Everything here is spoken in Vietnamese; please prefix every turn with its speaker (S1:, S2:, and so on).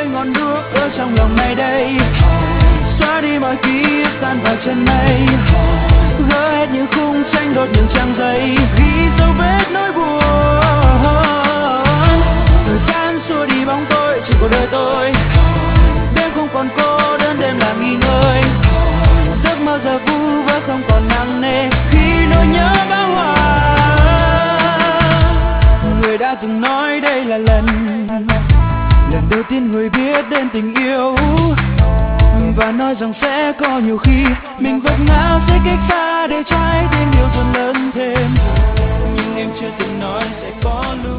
S1: ngọn đuốc ở trong lòng này đây, xóa đi mọi ký ức tan vào chân mây, gỡ hết những khung tranh đốt những trang giấy ghi dấu vết nỗi buồn. Thời gian xua đi bóng tối chỉ của đời tôi, đêm không còn cô đơn, đêm là nghỉ ngơi, giấc mơ giờ vu vơ không còn nặng nề khi nỗi nhớ bão hòa. Người đã từng nói đây là lần đầu tiên người biết đến tình yêu, và nói rằng sẽ có nhiều khi mình vật ngã sẽ cách xa để trái tim yêu dần lớn thêm, nhưng em chưa từng nói sẽ có lúc